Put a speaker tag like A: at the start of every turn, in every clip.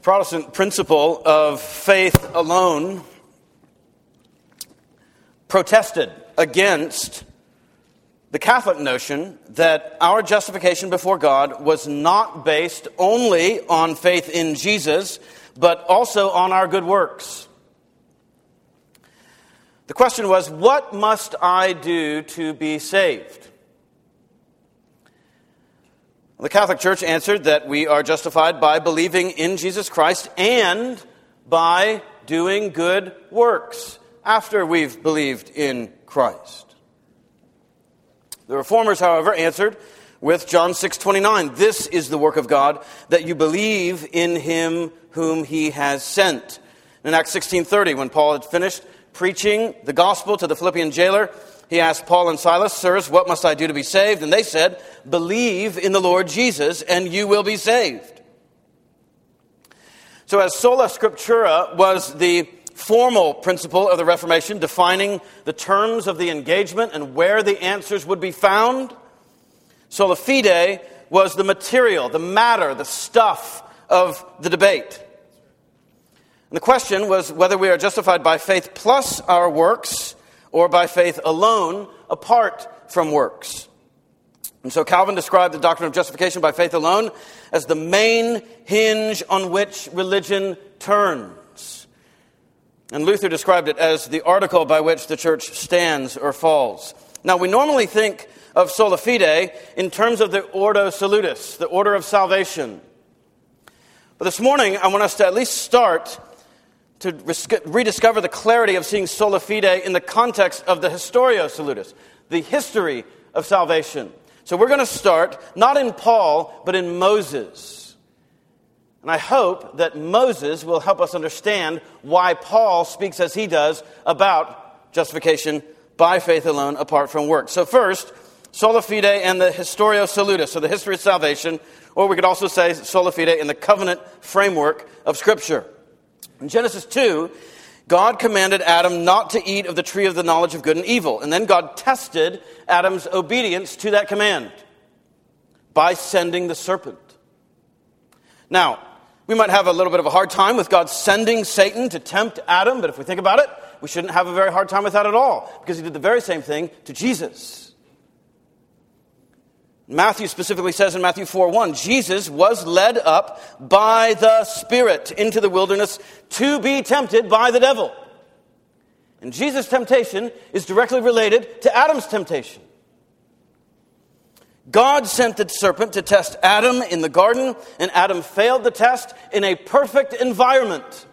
A: Protestant principle of faith alone protested against the Catholic notion that our justification before God was not based only on faith in Jesus, but also on our good works. The question was, what must I do to be saved? The Catholic Church answered that we are justified by believing in Jesus Christ and by doing good works after we've believed in Christ. The Reformers, however, answered with John 6:29, "This is the work of God, that you believe in him whom he has sent." In Acts 16:30, when Paul had finished preaching the gospel to the Philippian jailer, he asked Paul and Silas, "Sirs, what must I do to be saved?" And they said, "Believe in the Lord Jesus, and you will be saved." So as sola scriptura was the formal principle of the Reformation, defining the terms of the engagement and where the answers would be found, sola fide was the material, the matter, the stuff of the debate. And the question was whether we are justified by faith plus our works, or by faith alone, apart from works. And so Calvin described the doctrine of justification by faith alone as the main hinge on which religion turns. And Luther described it as the article by which the church stands or falls. Now, we normally think of sola fide in terms of the ordo salutis, the order of salvation. But this morning, I want us to at least start to rediscover the clarity of seeing sola fide in the context of the historio salutis, the history of salvation. So we're going to start not in Paul, but in Moses. And I hope that Moses will help us understand why Paul speaks as he does about justification by faith alone, apart from works. So first, sola fide and the historio salutis, so the history of salvation, or we could also say sola fide in the covenant framework of Scripture. In Genesis 2, God commanded Adam not to eat of the tree of the knowledge of good and evil. And then God tested Adam's obedience to that command by sending the serpent. Now, we might have a little bit of a hard time with God sending Satan to tempt Adam, but if we think about it, we shouldn't have a very hard time with that at all, because he did the very same thing to Jesus. Matthew specifically says in Matthew 4:1, Jesus was led up by the Spirit into the wilderness to be tempted by the devil. And Jesus' temptation is directly related to Adam's temptation. God sent the serpent to test Adam in the garden, and Adam failed the test in a perfect environment.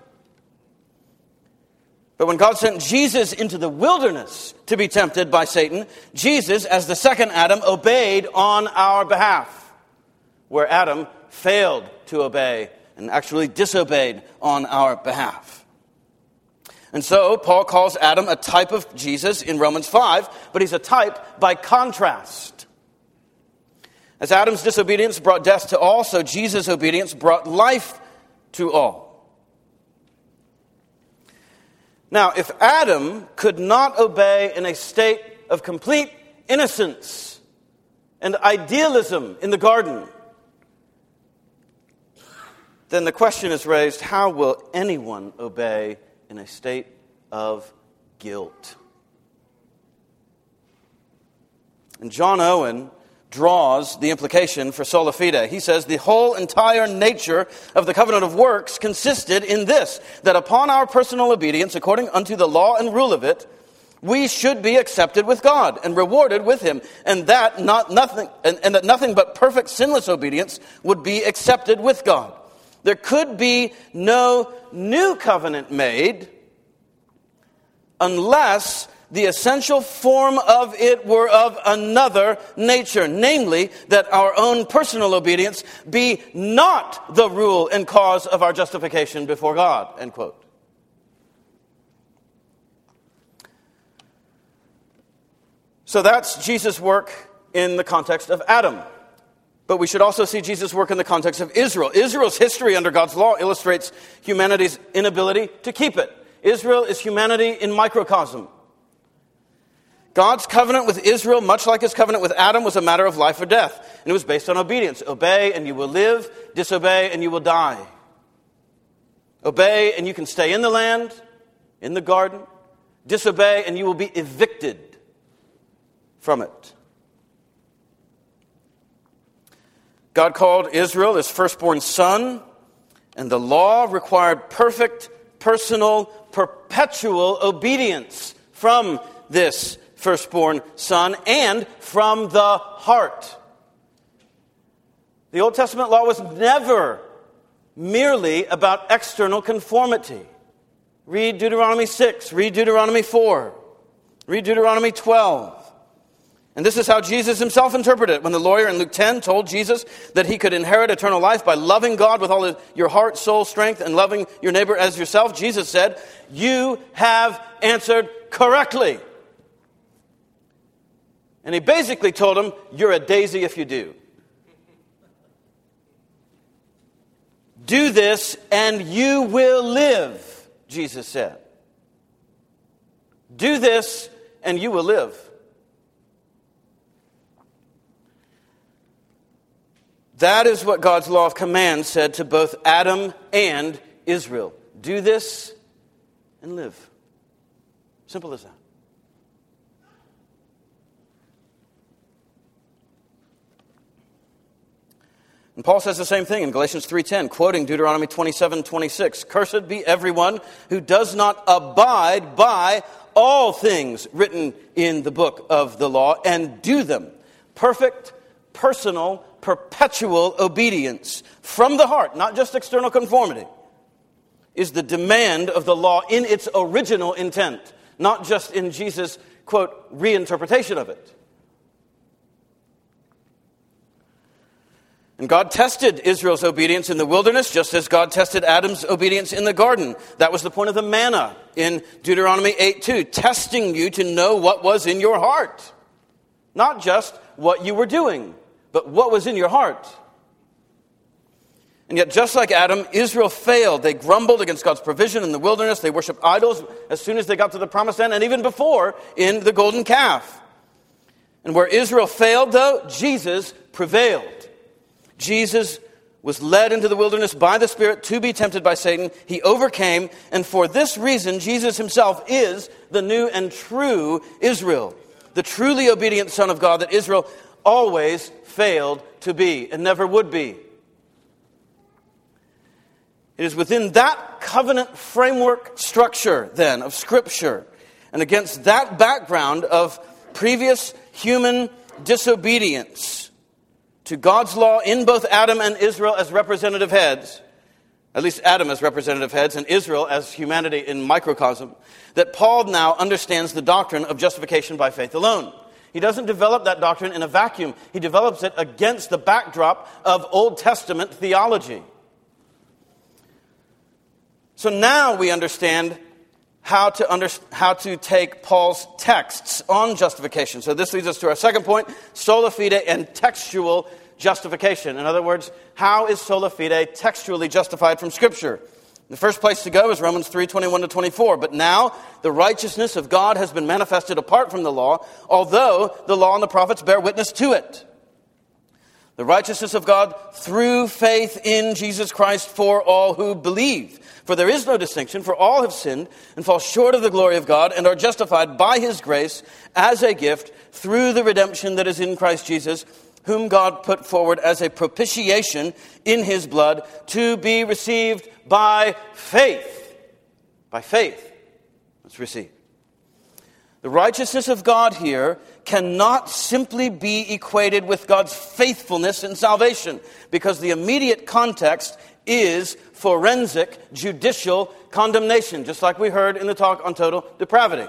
A: But when God sent Jesus into the wilderness to be tempted by Satan, Jesus, as the second Adam, obeyed on our behalf, where Adam failed to obey and actually disobeyed on our behalf. And so Paul calls Adam a type of Jesus in Romans 5, but he's a type by contrast. As Adam's disobedience brought death to all, so Jesus' obedience brought life to all. Now, if Adam could not obey in a state of complete innocence and idealism in the garden, then the question is raised, how will anyone obey in a state of guilt? And John Owen draws the implication for sola fide. He says the whole entire nature of the covenant of works consisted in this, that upon our personal obedience, according unto the law and rule of it, we should be accepted with God and rewarded with him, and that nothing but perfect sinless obedience would be accepted with God. There could be no new covenant made unless the essential form of it were of another nature, namely that our own personal obedience be not the rule and cause of our justification before God, end quote. So that's Jesus' work in the context of Adam. But we should also see Jesus' work in the context of Israel. Israel's history under God's law illustrates humanity's inability to keep it. Israel is humanity in microcosm. God's covenant with Israel, much like his covenant with Adam, was a matter of life or death. And it was based on obedience. Obey and you will live, disobey and you will die. Obey and you can stay in the land, in the garden. Disobey and you will be evicted from it. God called Israel his firstborn son, and the law required perfect, personal, perpetual obedience from this firstborn son and from the heart. The Old Testament law was never merely about external conformity. Read Deuteronomy 6, read Deuteronomy 4, read Deuteronomy 12. And this is how Jesus himself interpreted it when the lawyer in Luke 10 told Jesus that he could inherit eternal life by loving God with all your heart, soul, strength, and loving your neighbor as yourself. Jesus said, "You have answered correctly." And he basically told him, "You're a daisy if you do. Do this and you will live," Jesus said. Do this and you will live. That is what God's law of command said to both Adam and Israel. Do this and live. Simple as that. And Paul says the same thing in Galatians 3:10, quoting Deuteronomy 27:26. "Cursed be everyone who does not abide by all things written in the book of the law and do them." Perfect, personal, perpetual obedience from the heart, not just external conformity, is the demand of the law in its original intent, not just in Jesus' quote, reinterpretation of it. And God tested Israel's obedience in the wilderness, just as God tested Adam's obedience in the garden. That was the point of the manna in Deuteronomy 8:2, testing you to know what was in your heart. Not just what you were doing, but what was in your heart. And yet, just like Adam, Israel failed. They grumbled against God's provision in the wilderness. They worshiped idols as soon as they got to the promised land, and even before in the golden calf. And where Israel failed, though, Jesus prevailed. Jesus was led into the wilderness by the Spirit to be tempted by Satan. He overcame, and for this reason, Jesus himself is the new and true Israel, the truly obedient Son of God that Israel always failed to be and never would be. It is within that covenant framework structure, then, of Scripture, and against that background of previous human disobedience to God's law in both Adam and Israel as representative heads, at least Adam as representative heads and Israel as humanity in microcosm, that Paul now understands the doctrine of justification by faith alone. He doesn't develop that doctrine in a vacuum. He develops it against the backdrop of Old Testament theology. So now we understand how to take Paul's texts on justification. So this leads us to our second point, sola fide and textual justification. In other words, how is sola fide textually justified from Scripture? The first place to go is Romans 3:21-24. But now the righteousness of God has been manifested apart from the law, although the law and the prophets bear witness to it. The righteousness of God through faith in Jesus Christ for all who believe. For there is no distinction, for all have sinned and fall short of the glory of God and are justified by His grace as a gift through the redemption that is in Christ Jesus, whom God put forward as a propitiation in His blood to be received by faith. By faith. Let's receive. The righteousness of God here cannot simply be equated with God's faithfulness in salvation, because the immediate context is forensic judicial condemnation, just like we heard in the talk on total depravity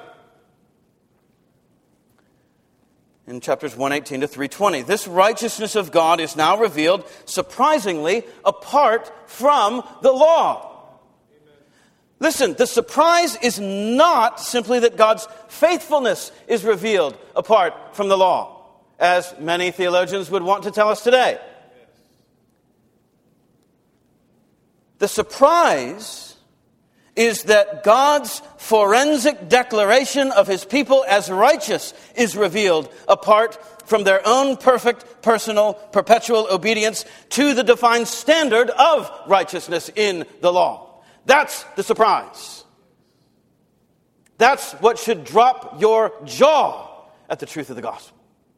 A: in chapters 118-320. This righteousness of God is now revealed, surprisingly, apart from the law. Listen, the surprise is not simply that God's faithfulness is revealed apart from the law, as many theologians would want to tell us today. The surprise is that God's forensic declaration of His people as righteous is revealed apart from their own perfect, personal, perpetual obedience to the defined standard of righteousness in the law. That's the surprise. That's what should drop your jaw at the truth of the gospel.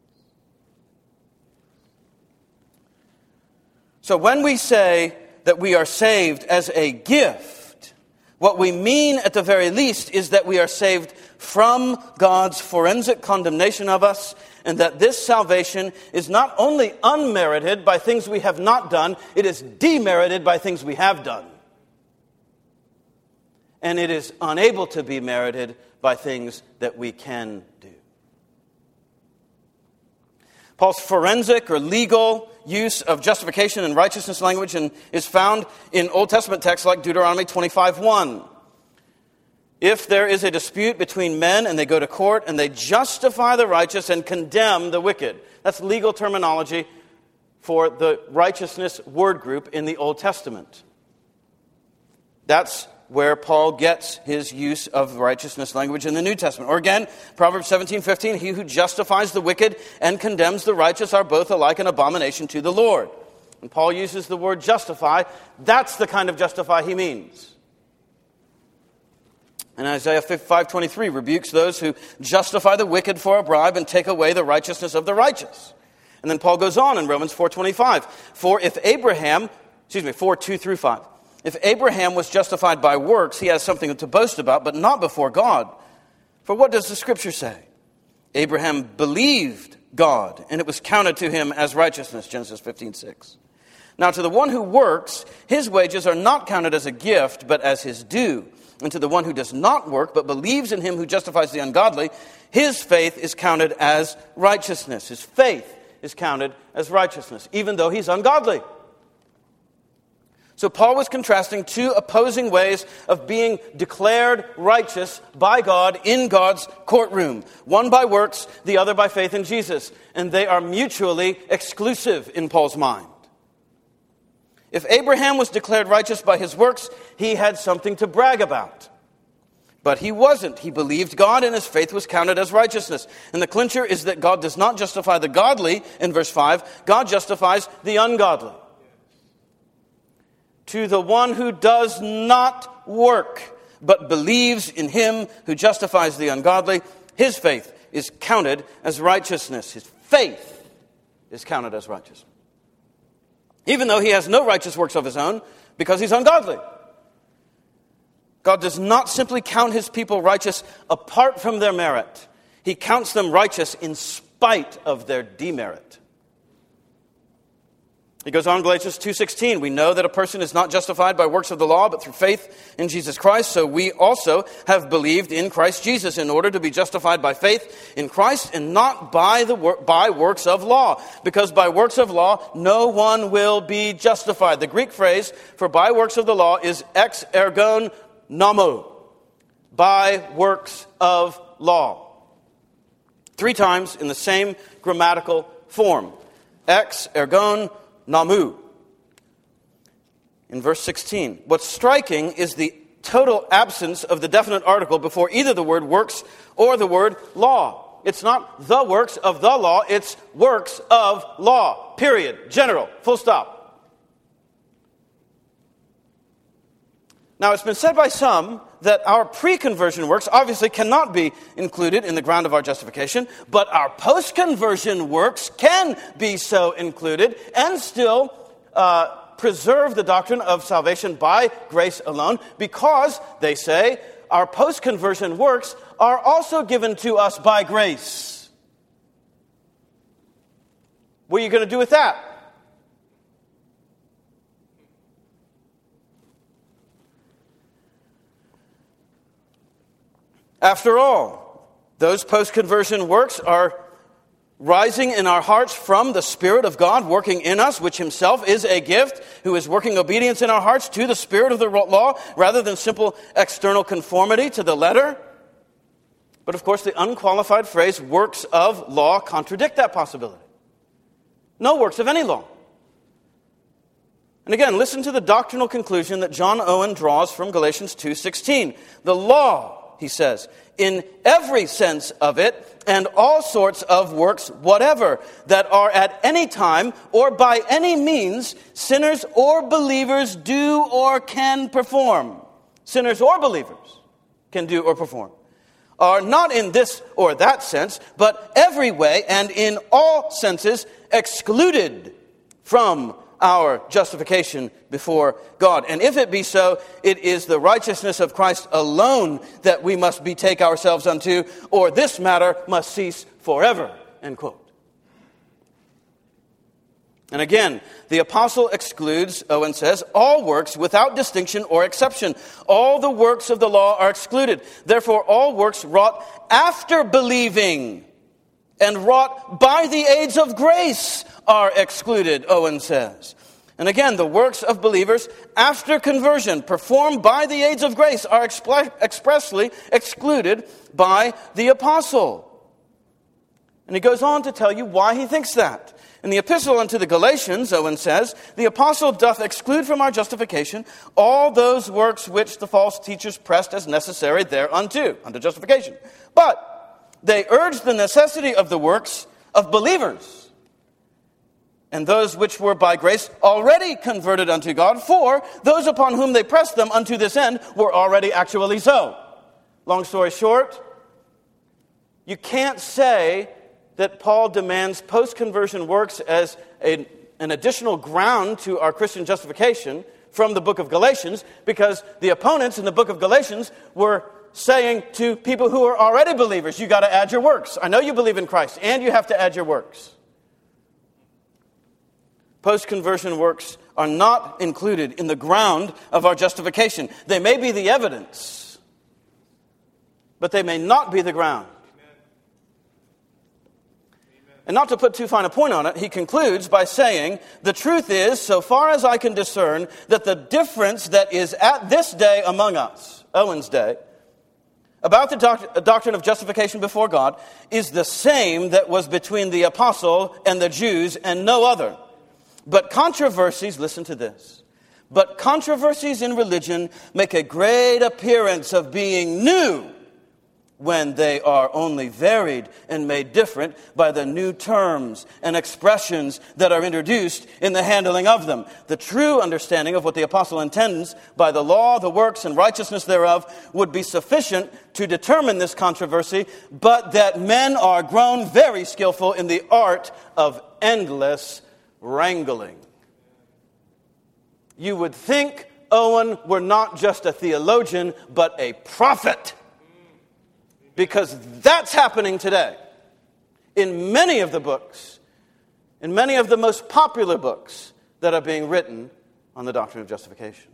A: So when we say that we are saved as a gift, what we mean at the very least is that we are saved from God's forensic condemnation of us, and that this salvation is not only unmerited by things we have not done, it is demerited by things we have done. And it is unable to be merited by things that we can do. Paul's forensic or legal use of justification and righteousness language is found in Old Testament texts like Deuteronomy 25:1. If there is a dispute between men and they go to court and they justify the righteous and condemn the wicked. That's legal terminology for the righteousness word group in the Old Testament. That's where Paul gets his use of righteousness language in the New Testament. Or again, Proverbs 17:15, he who justifies the wicked and condemns the righteous are both alike an abomination to the Lord. When Paul uses the word justify, that's the kind of justify he means. And Isaiah 5:23 rebukes those who justify the wicked for a bribe and take away the righteousness of the righteous. And then Paul goes on in Romans 4:25. 4:2-5. If Abraham was justified by works, he has something to boast about, but not before God. For what does the Scripture say? Abraham believed God, and it was counted to him as righteousness, Genesis 15:6. Now to the one who works, his wages are not counted as a gift, but as his due. And to the one who does not work, but believes in him who justifies the ungodly, his faith is counted as righteousness. His faith is counted as righteousness, even though he's ungodly. So Paul was contrasting two opposing ways of being declared righteous by God in God's courtroom. One by works, the other by faith in Jesus. And they are mutually exclusive in Paul's mind. If Abraham was declared righteous by his works, he had something to brag about. But he wasn't. He believed God and his faith was counted as righteousness. And the clincher is that God does not justify the godly in verse 5. God justifies the ungodly. To the one who does not work, but believes in him who justifies the ungodly, his faith is counted as righteousness. His faith is counted as righteousness. Even though he has no righteous works of his own, because he's ungodly. God does not simply count his people righteous apart from their merit. He counts them righteous in spite of their demerit. He goes on, Galatians 2:16, we know that a person is not justified by works of the law, but through faith in Jesus Christ. So we also have believed in Christ Jesus in order to be justified by faith in Christ and not by works of law. Because by works of law, no one will be justified. The Greek phrase for by works of the law is ex ergon nomou. By works of law. 3 times in the same grammatical form. Ex ergon nomou. In verse 16, what's striking is the total absence of the definite article before either the word works or the word law. It's not the works of the law, it's works of law. Period. General. Full stop. Now, it's been said by some that our pre-conversion works obviously cannot be included in the ground of our justification, but our post-conversion works can be so included and still preserve the doctrine of salvation by grace alone, because, they say, our post-conversion works are also given to us by grace. What are you going to do with that? After all, those post-conversion works are rising in our hearts from the Spirit of God working in us, which himself is a gift, who is working obedience in our hearts to the spirit of the law, rather than simple external conformity to the letter. But of course, the unqualified phrase works of law contradict that possibility. No works of any law. And again, listen to the doctrinal conclusion that John Owen draws from Galatians 2:16. The law, he says, in every sense of it, and all sorts of works whatever, that are at any time or by any means sinners or believers do or can perform. sinners or believers, can do or perform, are not in this or that sense, but every way and in all senses excluded from our justification before God. And if it be so, it is the righteousness of Christ alone that we must betake ourselves unto, or this matter must cease forever. End quote. And again, the apostle excludes, Owen says, all works without distinction or exception. All the works of the law are excluded. Therefore, all works wrought after believing and wrought by the aids of grace are excluded, Owen says. And again, the works of believers after conversion, performed by the aids of grace, are expressly excluded by the apostle. And he goes on to tell you why he thinks that. In the epistle unto the Galatians, Owen says, the apostle doth exclude from our justification all those works which the false teachers pressed as necessary thereunto, unto justification. But they urge the necessity of the works of believers, and those which were by grace already converted unto God, for those upon whom they pressed them unto this end were already actually so. Long story short, you can't say that Paul demands post-conversion works as an additional ground to our Christian justification from the book of Galatians, because the opponents in the book of Galatians were saying to people who are already believers, you got to add your works. I know you believe in Christ, and you have to add your works. Post-conversion works are not included in the ground of our justification. They may be the evidence, but they may not be the ground. And not to put too fine a point on it, he concludes by saying, the truth is, so far as I can discern, that the difference that is at this day among us, Owen's day, about the doctrine of justification before God is the same that was between the apostle and the Jews and no other. But controversies, listen to this, but controversies in religion make a great appearance of being new when they are only varied and made different by the new terms and expressions that are introduced in the handling of them. The true understanding of what the apostle intends by the law, the works, and righteousness thereof would be sufficient to determine this controversy, but that men are grown very skillful in the art of endless wrangling. You would think Owen were not just a theologian, but a prophet. Because that's happening today in many of the books, in many of the most popular books that are being written on the doctrine of justification.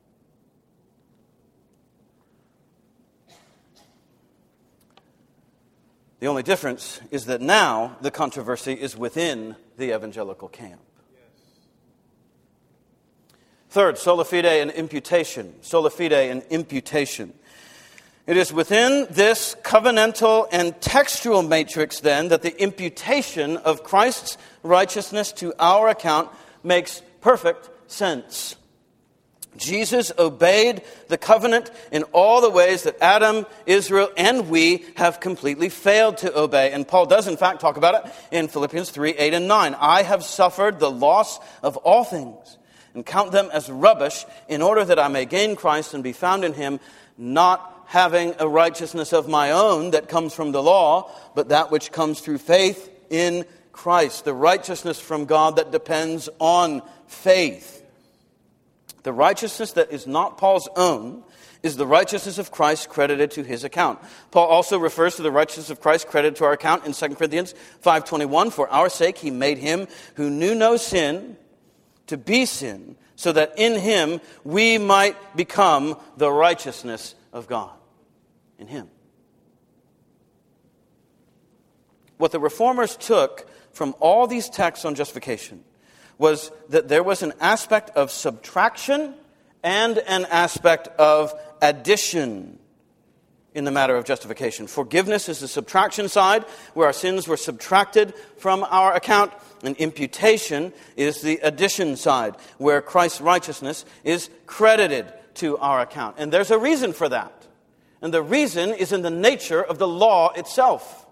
A: The only difference is that now the controversy is within the evangelical camp. Third, sola fide and imputation. Sola fide and imputation. It is within this covenantal and textual matrix, then, that the imputation of Christ's righteousness to our account makes perfect sense. Jesus obeyed the covenant in all the ways that Adam, Israel, and we have completely failed to obey. And Paul does, in fact, talk about it in Philippians 3, 8, and 9. I have suffered the loss of all things and count them as rubbish in order that I may gain Christ and be found in him, not having a righteousness of my own that comes from the law, but that which comes through faith in Christ. The righteousness from God that depends on faith. The righteousness that is not Paul's own is the righteousness of Christ credited to his account. Paul also refers to the righteousness of Christ credited to our account in 2 Corinthians 5:21. For our sake he made him who knew no sin to be sin, so that in him we might become the righteousness of God. In him. What the reformers took from all these texts on justification was that there was an aspect of subtraction and an aspect of addition in the matter of justification. Forgiveness is the subtraction side, where our sins were subtracted from our account, and imputation is the addition side, where Christ's righteousness is credited to our account. And there's a reason for that. And the reason is in the nature of the law itself.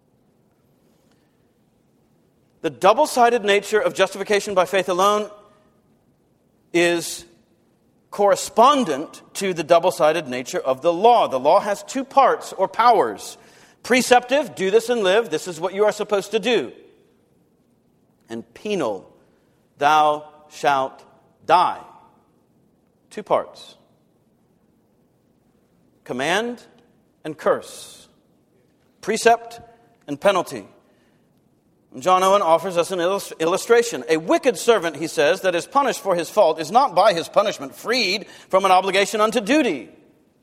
A: The double-sided nature of justification by faith alone is correspondent to the double-sided nature of the law. The law has two parts or powers. Preceptive, do this and live, this is what you are supposed to do. And penal, thou shalt die. Two parts. Command and curse. Precept and penalty. John Owen offers us an illustration. A wicked servant, he says, that is punished for his fault is not by his punishment freed from an obligation unto duty.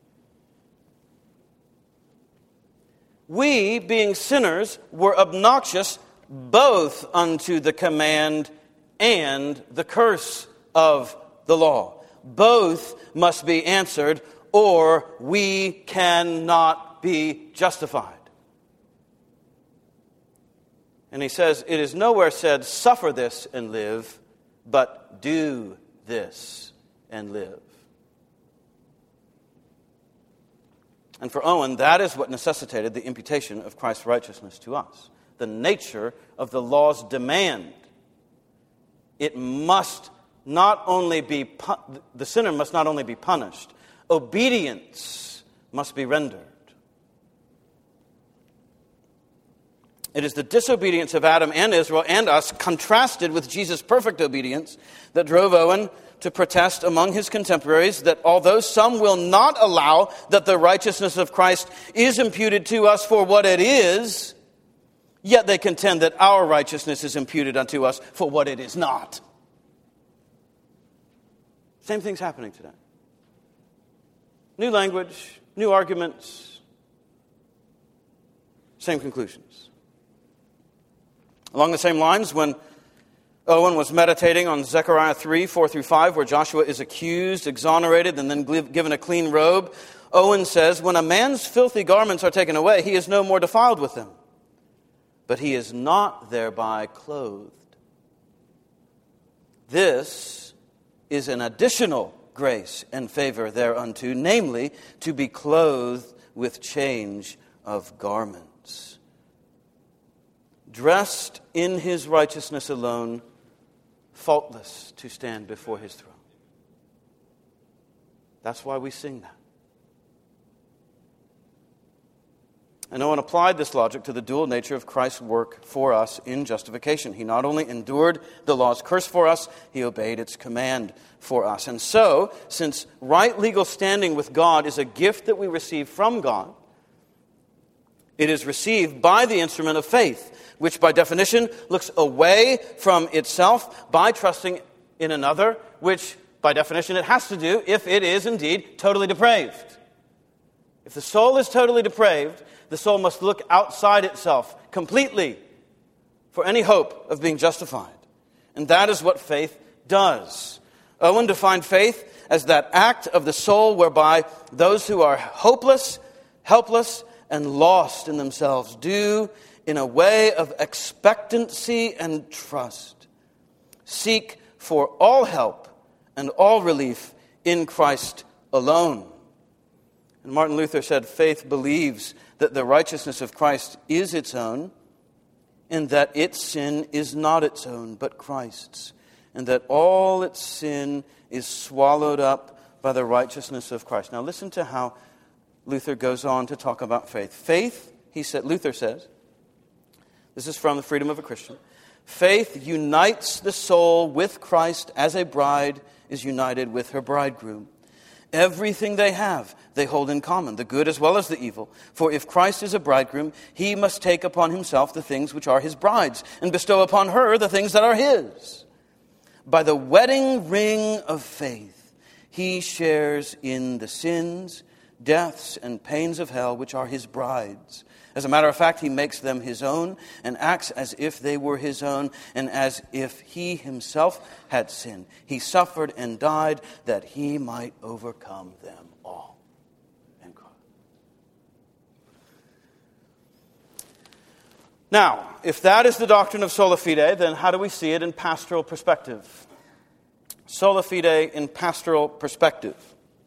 A: We, being sinners, were obnoxious both unto the command and the curse of the law. Both must be answered, or we cannot be justified. And he says, it is nowhere said, suffer this and live, but do this and live. And for Owen, that is what necessitated the imputation of Christ's righteousness to us. The nature of the law's demand. It must not only be, the sinner must not only be punished, obedience must be rendered. It is the disobedience of Adam and Israel and us, contrasted with Jesus' perfect obedience, that drove Owen to protest among his contemporaries that although some will not allow that the righteousness of Christ is imputed to us for what it is, yet they contend that our righteousness is imputed unto us for what it is not. Same thing's happening today. New language, new arguments, same conclusions. Along the same lines, when Owen was meditating on Zechariah 3, 4 through 5, where Joshua is accused, exonerated, and then given a clean robe, Owen says, when a man's filthy garments are taken away, he is no more defiled with them, but he is not thereby clothed. This is an additional grace and favor thereunto, namely, to be clothed with change of garments. Dressed in his righteousness alone, faultless to stand before his throne. That's why we sing that. And Owen applied this logic to the dual nature of Christ's work for us in justification. He not only endured the law's curse for us, he obeyed its command for us. And so, since right legal standing with God is a gift that we receive from God, it is received by the instrument of faith, which by definition looks away from itself by trusting in another, which by definition it has to do if it is indeed totally depraved. If the soul is totally depraved, the soul must look outside itself completely for any hope of being justified. And that is what faith does. Owen defined faith as that act of the soul whereby those who are hopeless, helpless, and lost in themselves do, in a way of expectancy and trust, seek for all help and all relief in Christ alone. And Martin Luther said, faith believes that the righteousness of Christ is its own, and that its sin is not its own, but Christ's, and that all its sin is swallowed up by the righteousness of Christ. Now listen to how Luther goes on to talk about faith. Faith, Luther says, this is from the Freedom of a Christian, faith unites the soul with Christ as a bride is united with her bridegroom. Everything they have, they hold in common, the good as well as the evil. For if Christ is a bridegroom, he must take upon himself the things which are his bride's, and bestow upon her the things that are his. By the wedding ring of faith, he shares in the sins, deaths, and pains of hell, which are his bride's. As a matter of fact, he makes them his own and acts as if they were his own and as if he himself had sinned. He suffered and died that he might overcome them all. End quote. Now, if that is the doctrine of sola fide, then how do we see it in pastoral perspective? Sola fide in pastoral perspective.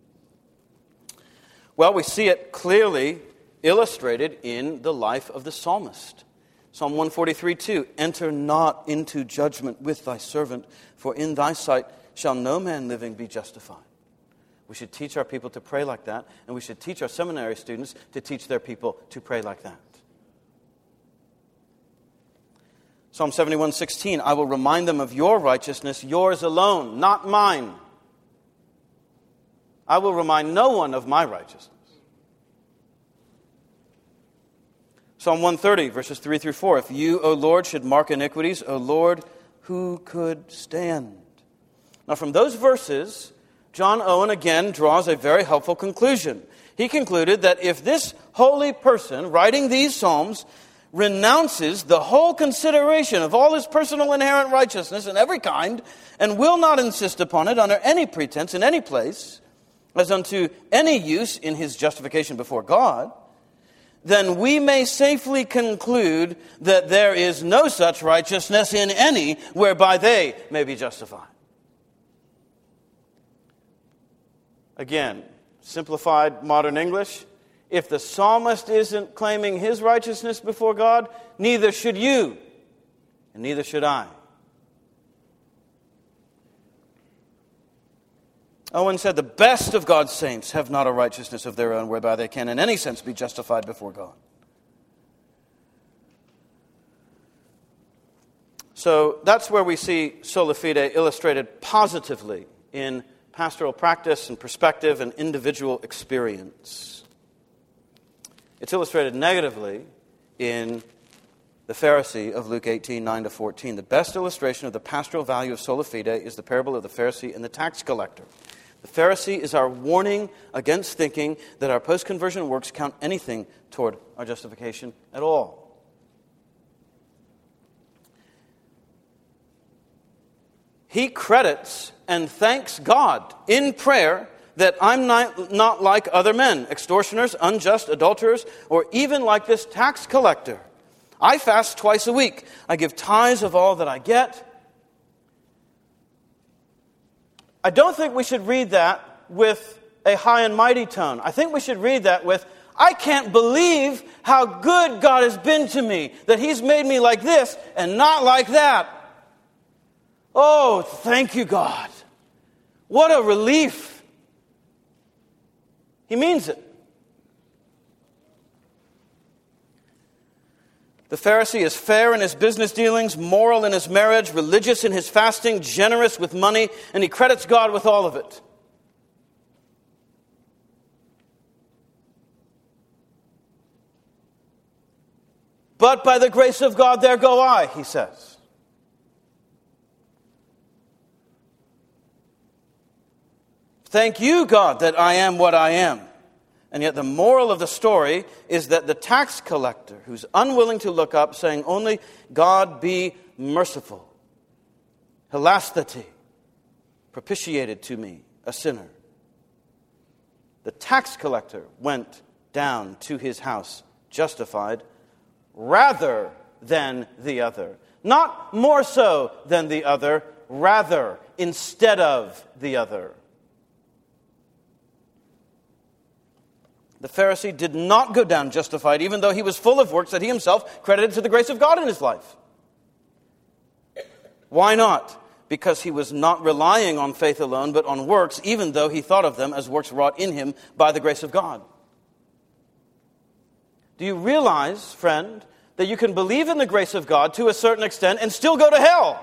A: Well, we see it clearly illustrated in the life of the psalmist. Psalm 143:2, enter not into judgment with thy servant, for in thy sight shall no man living be justified. We should teach our people to pray like that, and we should teach our seminary students to teach their people to pray like that. Psalm 71:16, I will remind them of your righteousness, yours alone, not mine. I will remind no one of my righteousness. Psalm 130, verses 3 through 4, if you, O Lord, should mark iniquities, O Lord, who could stand? Now from those verses, John Owen again draws a very helpful conclusion. He concluded that if this holy person writing these psalms renounces the whole consideration of all his personal inherent righteousness in every kind, and will not insist upon it under any pretense in any place, as unto any use in his justification before God, then we may safely conclude that there is no such righteousness in any whereby they may be justified. Again, simplified modern English, if the psalmist isn't claiming his righteousness before God, neither should you, and neither should I. Owen said, the best of God's saints have not a righteousness of their own whereby they can in any sense be justified before God. So that's where we see sola fide illustrated positively in pastoral practice and perspective and individual experience. It's illustrated negatively in the Pharisee of Luke 18, 9-14. The best illustration of the pastoral value of sola fide is the parable of the Pharisee and the tax collector. The Pharisee is our warning against thinking that our post-conversion works count anything toward our justification at all. He credits and thanks God in prayer that I'm not like other men, extortioners, unjust, adulterers, or even like this tax collector. I fast twice a week. I give tithes of all that I get. I don't think we should read that with a high and mighty tone. I think we should read that with, I can't believe how good God has been to me, that He's made me like this and not like that. Oh, thank you, God. What a relief. He means it. The Pharisee is fair in his business dealings, moral in his marriage, religious in his fasting, generous with money, and he credits God with all of it. But by the grace of God, there go I, he says. Thank you, God, that I am what I am. And yet the moral of the story is that the tax collector, who's unwilling to look up, saying only, God be merciful, hilasthete, propitiated to me, a sinner. The tax collector went down to his house justified rather than the other. Not more so than the other, rather, instead of the other. The Pharisee did not go down justified, even though he was full of works that he himself credited to the grace of God in his life. Why not? Because he was not relying on faith alone, but on works, even though he thought of them as works wrought in him by the grace of God. Do you realize, friend, that you can believe in the grace of God to a certain extent and still go to hell?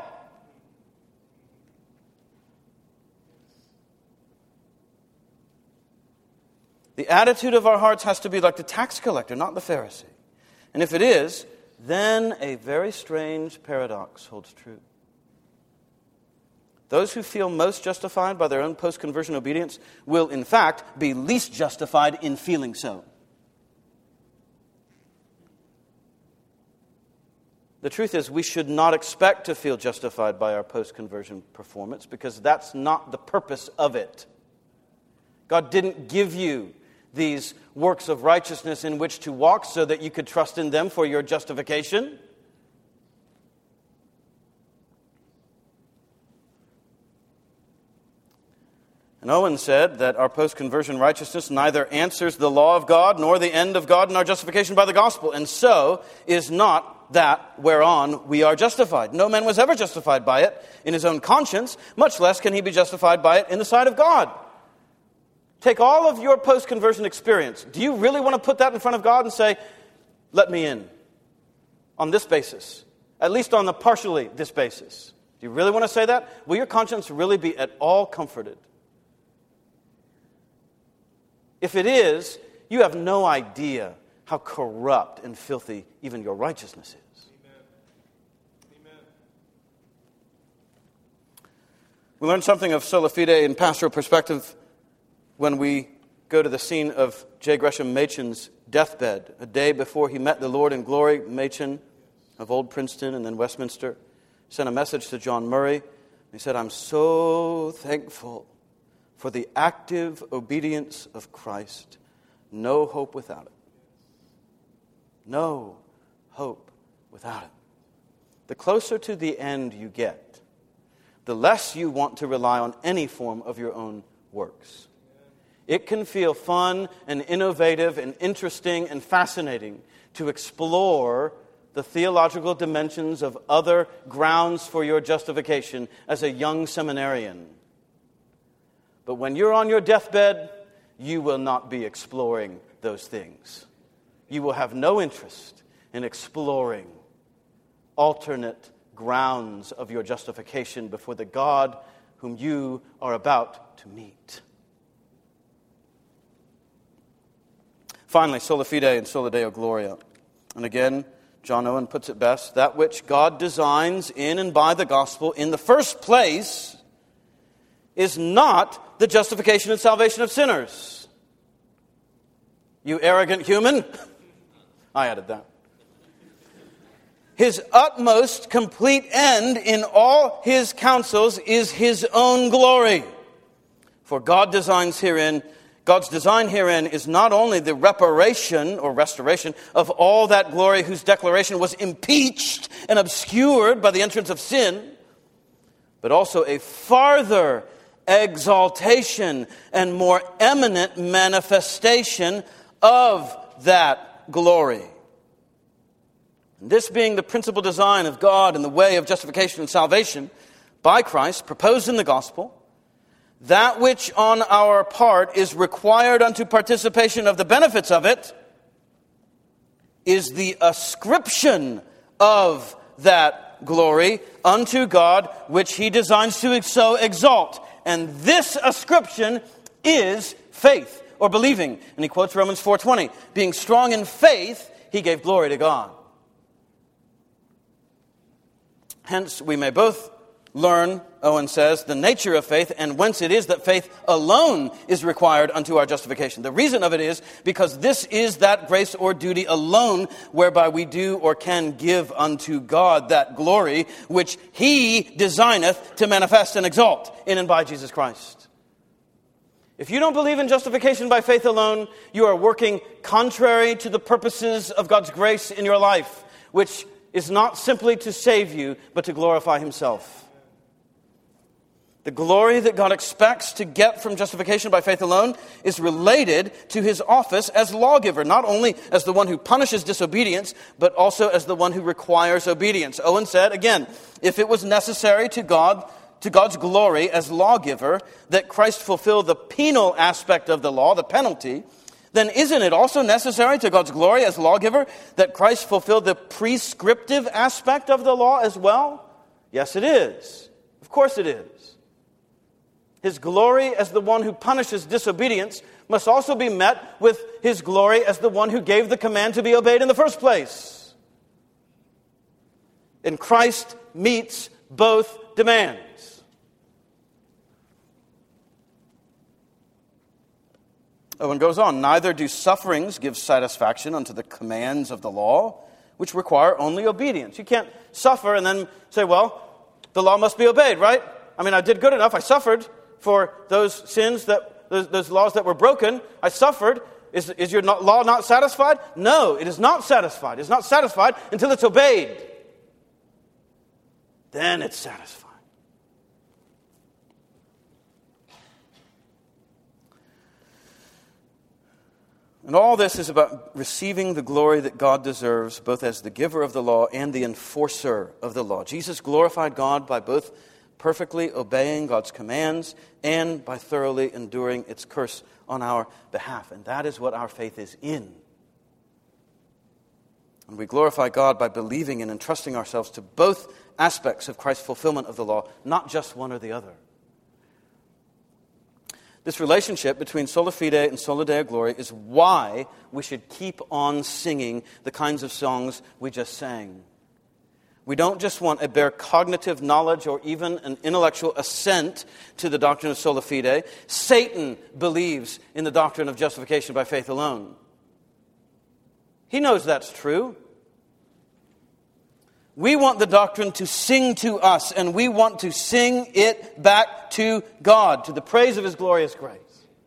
A: The attitude of our hearts has to be like the tax collector, not the Pharisee. And if it is, then a very strange paradox holds true. Those who feel most justified by their own post-conversion obedience will, in fact, be least justified in feeling so. The truth is, we should not expect to feel justified by our post-conversion performance, because that's not the purpose of it. God didn't give you these works of righteousness in which to walk so that you could trust in them for your justification. And Owen said that our post-conversion righteousness neither answers the law of God nor the end of God in our justification by the gospel, and so is not that whereon we are justified. No man was ever justified by it in his own conscience, much less can he be justified by it in the sight of God. Take all of your post-conversion experience. Do you really want to put that in front of God and say, let me in on this basis, at least on the partially this basis? Do you really want to say that? Will your conscience really be at all comforted? If it is, you have no idea how corrupt and filthy even your righteousness is.
B: Amen.
A: We learn something of sola fide in pastoral perspective when we go to the scene of J. Gresham Machen's deathbed. A day before he met the Lord in glory, Machen of Old Princeton and then Westminster sent a message to John Murray. He said, I'm so thankful for the active obedience of Christ. No hope without it. No hope without it. The closer to the end you get, the less you want to rely on any form of your own works. It can feel fun and innovative and interesting and fascinating to explore the theological dimensions of other grounds for your justification as a young seminarian. But when you're on your deathbed, you will not be exploring those things. You will have no interest in exploring alternate grounds of your justification before the God whom you are about to meet. Finally, sola fide and sola deo gloria. And again, John Owen puts it best, that which God designs in and by the gospel in the first place is not the justification and salvation of sinners. You arrogant human. I added that. His utmost complete end in all his counsels is his own glory. For God's design herein is not only the reparation or restoration of all that glory whose declaration was impeached and obscured by the entrance of sin, but also a farther exaltation and more eminent manifestation of that glory. This being the principal design of God in the way of justification and salvation by Christ, proposed in the gospel, that which on our part is required unto participation of the benefits of it is the ascription of that glory unto God, which he designs to so exalt. And this ascription is faith, or believing. And he quotes Romans 4:20. Being strong in faith, he gave glory to God. Hence, we may both learn, Owen says, the nature of faith and whence it is that faith alone is required unto our justification. The reason of it is because this is that grace or duty alone whereby we do or can give unto God that glory which he designeth to manifest and exalt in and by Jesus Christ. If you don't believe in justification by faith alone, you are working contrary to the purposes of God's grace in your life, which is not simply to save you, but to glorify himself. The glory that God expects to get from justification by faith alone is related to his office as lawgiver, not only as the one who punishes disobedience, but also as the one who requires obedience. Owen said, again, if it was necessary to God's glory as lawgiver that Christ fulfill the penal aspect of the law, the penalty, then isn't it also necessary to God's glory as lawgiver that Christ fulfill the prescriptive aspect of the law as well? Yes, it is. Of course it is. His glory as the one who punishes disobedience must also be met with his glory as the one who gave the command to be obeyed in the first place. And Christ meets both demands. Owen goes on, neither do sufferings give satisfaction unto the commands of the law, which require only obedience. You can't suffer and then say, well, the law must be obeyed, right? I mean, I did good enough. I suffered for those sins, those laws that were broken. I suffered. Is your law not satisfied? No, it is not satisfied. It's not satisfied until it's obeyed. Then it's satisfied. And all this is about receiving the glory that God deserves, both as the giver of the law and the enforcer of the law. Jesus glorified God by both perfectly obeying God's commands, and by thoroughly enduring its curse on our behalf. And that is what our faith is in. And we glorify God by believing and entrusting ourselves to both aspects of Christ's fulfillment of the law, not just one or the other. This relationship between sola fide and sola deo gloria is why we should keep on singing the kinds of songs we just sang. We don't just want a bare cognitive knowledge or even an intellectual assent to the doctrine of sola fide. Satan believes in the doctrine of justification by faith alone. He knows that's true. We want the doctrine to sing to us, and we want to sing it back to God, to the praise of His glorious grace.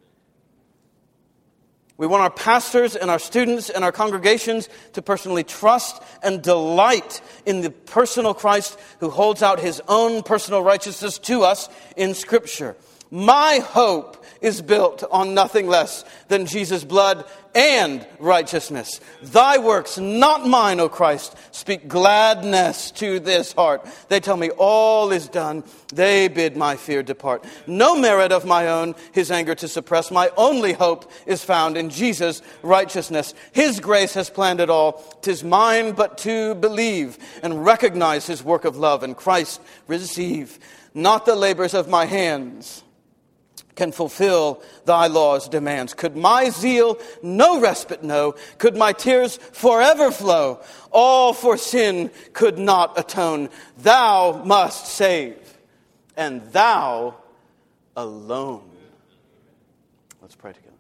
A: We want our pastors and our students and our congregations to personally trust and delight in the personal Christ who holds out His own personal righteousness to us in Scripture. My hope is built on nothing less than Jesus' blood and righteousness. Thy works, not mine, O Christ, speak gladness to this heart. They tell me all is done. They bid my fear depart. No merit of my own, His anger to suppress. My only hope is found in Jesus' righteousness. His grace has planned it all. 'Tis mine but to believe and recognize His work of love, and Christ receive. Not the labors of my hands can fulfill thy law's demands. Could my zeal no respite know? Could my tears forever flow? All for sin could not atone. Thou must save, and thou alone. Let's pray together.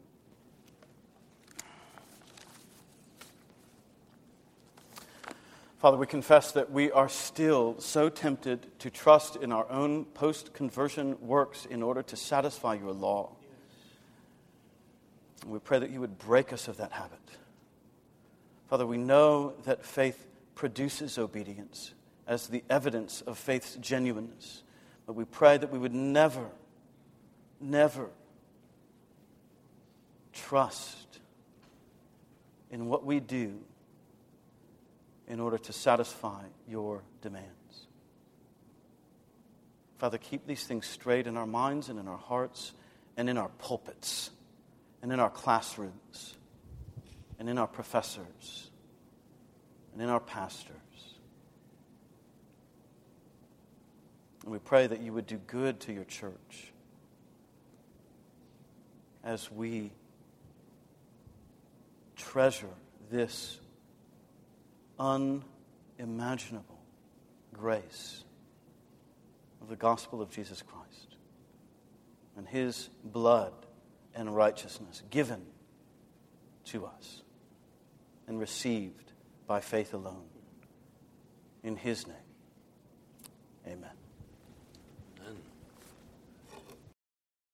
A: Father, we confess that we are still so tempted to trust in our own post-conversion works in order to satisfy your law. And we pray that you would break us of that habit. Father, we know that faith produces obedience as the evidence of faith's genuineness. But we pray that we would never trust in what we do in order to satisfy your demands. Father, keep these things straight in our minds and in our hearts and in our pulpits and in our classrooms and in our professors and in our pastors. And we pray that you would do good to your church as we treasure this unimaginable grace of the gospel of Jesus Christ and His blood and righteousness given to us and received by faith alone. In His name, amen.